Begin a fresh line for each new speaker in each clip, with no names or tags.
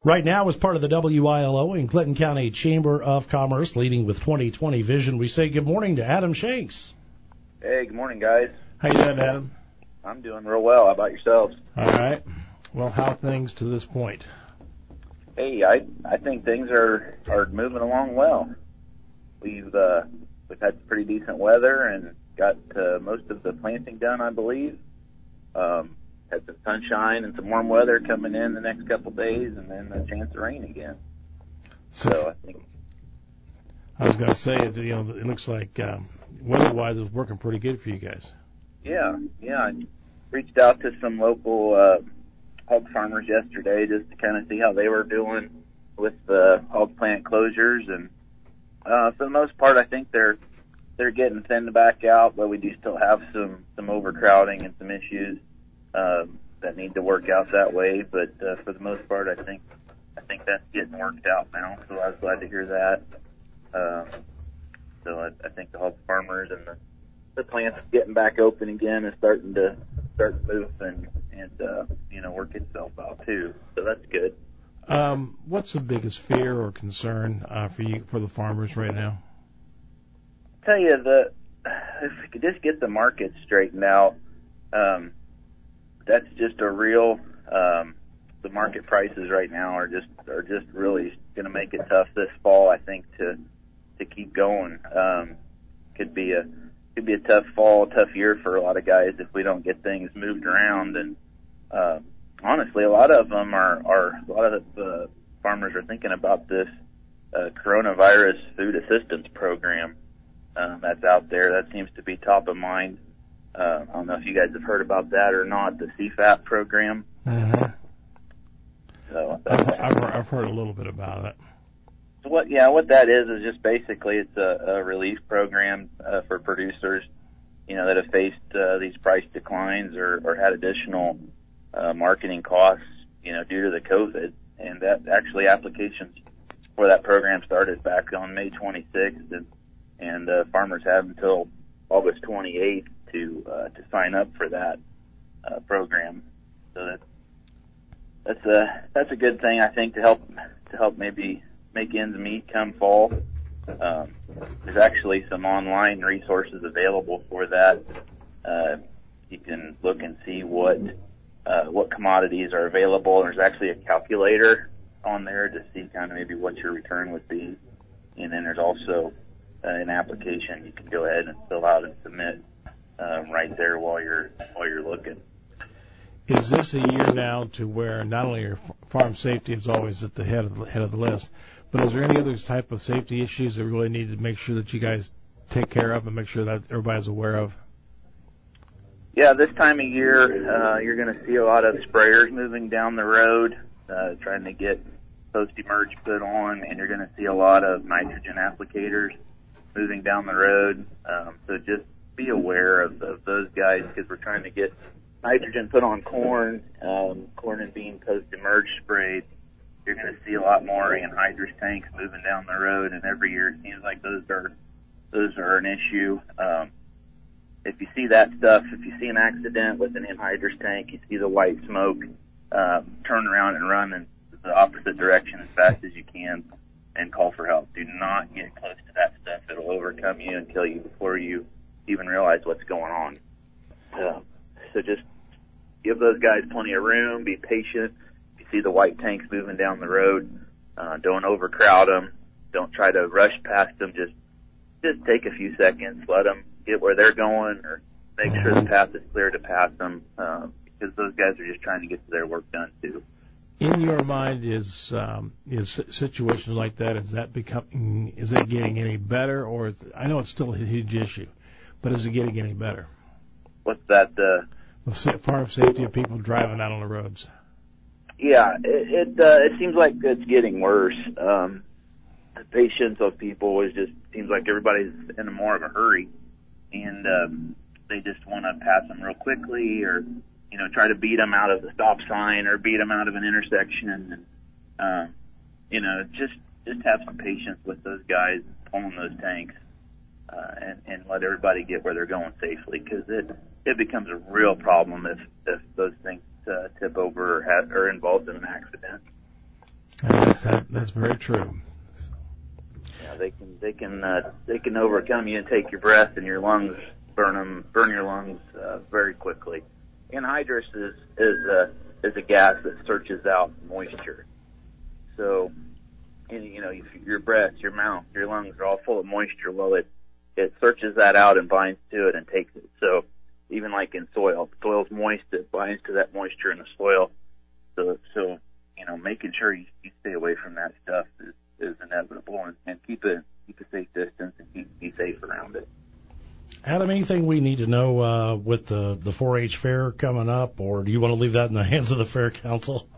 Right now, as part of the WILO and Clinton County Chamber of Commerce, leading with 2020 Vision, we say good morning to Adam Shanks.
Hey, good morning, guys.
How you doing, Adam?
I'm doing real well. How about yourselves?
All right. Well, how are things to this point?
Hey, I think things are moving along well. We've had pretty decent weather and got most of the planting done, I believe. Had some sunshine and some warm weather coming in the next couple days, and then a chance of rain again. So I think
I was going to say, it looks like weather-wise it's working pretty good for you guys.
Yeah. I reached out to some local hog farmers yesterday just to kind of see how they were doing with the hog plant closures, and for the most part, I think they're getting thinned back out, but we do still have some overcrowding and some issues that need to work out that way. But for the most part, I think that's getting worked out now. So I was glad to hear that. So I think the hog farmers and the plants getting back open again is starting to move and work itself out too. So that's good.
What's the biggest fear or concern for the farmers right now?
I'll tell you if we could just get the market straightened out, that's just a real. The market prices right now are just really going to make it tough this fall, I think, to keep going. Could be a tough fall, tough year for a lot of guys if we don't get things moved around. And honestly, a lot of the farmers are thinking about this coronavirus food assistance program that's out there. That seems to be top of mind. I don't know if you guys have heard about that or not, the CFAP program.
Mm-hmm.
So
I've heard a little bit about it.
So what that is just basically it's a relief program for producers, that have faced these price declines or had additional marketing costs, due to the COVID. And that actually applications for that program started back on May 26th, and farmers have until August 28th to sign up for that program. So that's a good thing, I think, to help maybe make ends meet come fall. There's actually some online resources available for that. You can look and see what commodities are available. There's actually a calculator on there to see kind of maybe what your return would be, and then there's also an application you can go ahead and fill out and submit right there while you're looking.
Is this a year now to where not only your farm safety is always at the head of the list, but is there any other type of safety issues that we really need to make sure that you guys take care of and make sure that everybody's aware of?
Yeah, this time of year, you're going to see a lot of sprayers moving down the road, trying to get post-emerge put on, and you're going to see a lot of nitrogen applicators moving down the road. So just be aware of those guys, because we're trying to get nitrogen put on corn and bean post-emerge sprayed. You're going to see a lot more anhydrous tanks moving down the road, and every year it seems like those are an issue. If you see that stuff, if you see an accident with an anhydrous tank, you see the white smoke, turn around and run in the opposite direction as fast as you can and call for help. Do not get close to that stuff. It'll overcome you and kill you before you even realize what's going on. So just give those guys plenty of room, be patient. If you see the white tanks moving down the road, don't overcrowd them. Don't try to rush past them. Just take a few seconds. Let them get where they're going, or make sure the path is clear to pass them, because those guys are just trying to get their work done too.
In your mind, is situations like that, is it getting any better, or I know it's still a huge issue, but is it getting any better?
What's that?
Farm safety of people driving out on the roads.
Yeah, it seems like it's getting worse. The patience of people seems like everybody's in more of a hurry, and they just want to pass them real quickly, or try to beat them out of the stop sign or beat them out of an intersection, and just have some patience with those guys pulling those tanks, and let everybody get where they're going safely, because it becomes a real problem if those things tip over or are involved in an accident.
That's very true.
Yeah, they can overcome you and take your breath, and your lungs burn your lungs very quickly. Anhydrous is a gas that searches out moisture. So, your breath, your mouth, your lungs are all full of moisture. Well, it searches that out and binds to it and takes it. So, even like in soil's moist, it binds to that moisture in the soil. So making sure you stay away from that stuff is inevitable, and keep a safe distance and be safe around it.
Adam, anything we need to know with the 4-H fair coming up, or do you want to leave that in the hands of the Fair Council?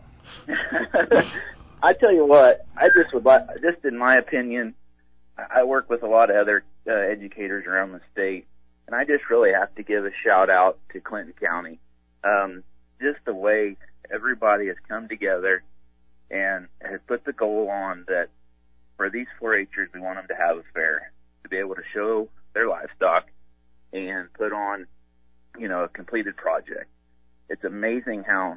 I tell you what, I just in my opinion, I work with a lot of other educators around the state, and I just really have to give a shout out to Clinton County. Just the way everybody has come together and has put the goal on that for these 4-H'ers, we want them to have a fair, to be able to show their livestock and put on, a completed project. It's amazing how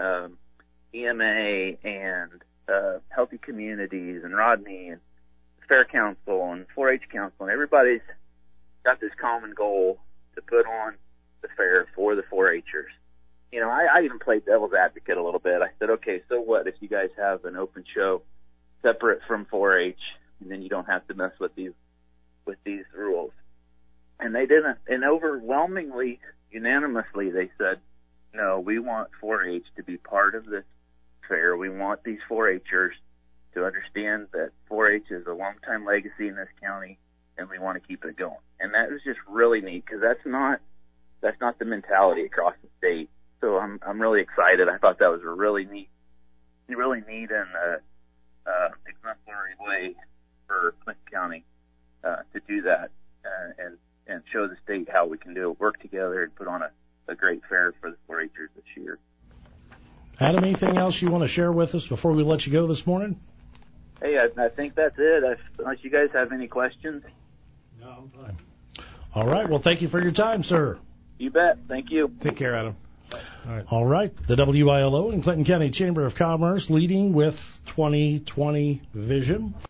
EMA and Healthy Communities and Rodney and Fair Council and 4-H Council and everybody's got this common goal to put on the fair for the 4-H'ers. I even played devil's advocate a little bit. I said, okay, so what if you guys have an open show separate from 4-H, and then you don't have to mess with these rules? And they didn't. And overwhelmingly, unanimously, they said, no, we want 4-H to be part of this fair. We want these 4-H'ers to understand that 4-H is a long-time legacy in this county, and we want to keep it going. And that was just really neat, because that's not the mentality across the state. So I'm really excited. I thought that was a really neat and exemplary way for Clinton County to do that and show the state how we can work together and put on a great fair for the 4-H'ers this year.
Adam, anything else you want to share with us before we let you go this morning?
Hey, I think that's it. Unless you guys have any questions.
No, I'm fine. All right. Well, thank you for your time, sir.
You bet. Thank you.
Take care, Adam.
All right. The WILO and Clinton County Chamber of Commerce leading with 2020 vision.